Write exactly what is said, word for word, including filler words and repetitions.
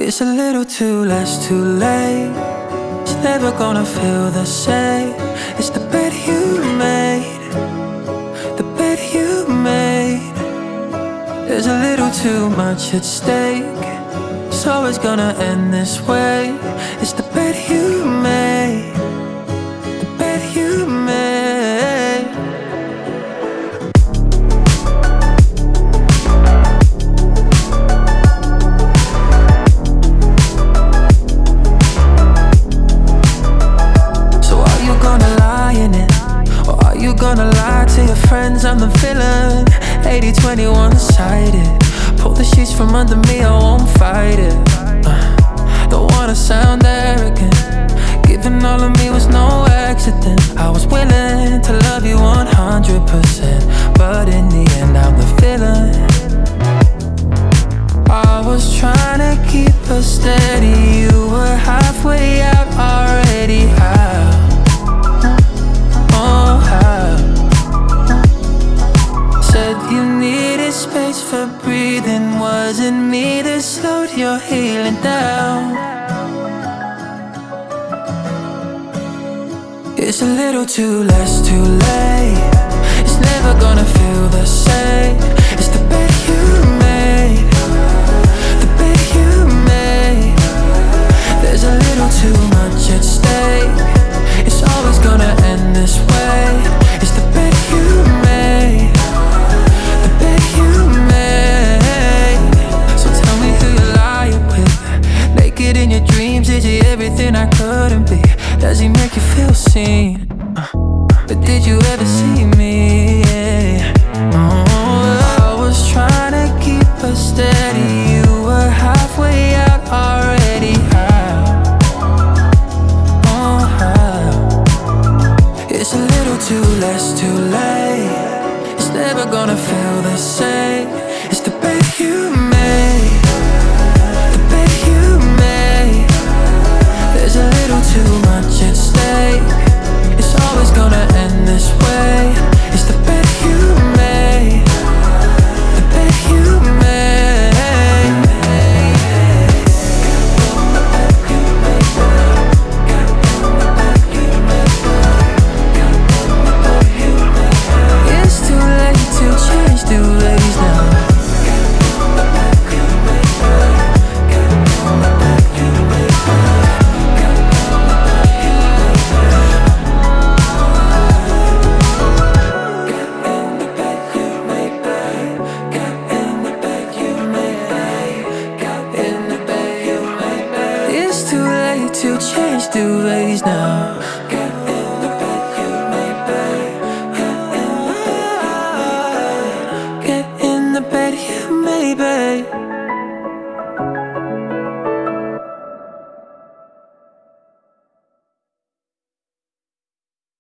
It's a little too late, too late. It's never gonna feel the same. It's the bed you made, the bed you made. There's a little too much at stake, so it's gonna end this way. It's the bed you made, the bed you made. You gonna lie to your friends I'm the villain? Eighty twenty one-sided. Pull the sheets from under me, I won't fight it. uh, Don't wanna sound arrogant. Giving all of me was no accident. I was willing to love you one hundred percent, but in the end I'm the villain. I was trying to keep us steady. You were halfway out already. How? Oh, how? Said you needed space for breathing. Wasn't me that slowed your healing down. It's a little too late, too late. It's never gonna feel the same. It's the bed you made, the bed you made. There's a little too much at stake. It's always gonna end this way. It's the bed you made, the bed you made. So tell me who you're lying with. Naked in your dreams, is he everything I couldn't be? Does he make you feel seen? Uh, but did you ever see me? Yeah. Oh, I was trying to keep us steady. You were halfway out already. It's a little too late, too late. It's never gonna feel the same. It's the bed you made, the bed you made. There's a little too much at stake. It's always gonna end this way. It's the bed you made, the bed you made. Change the ways now. It's too late to change the ways now.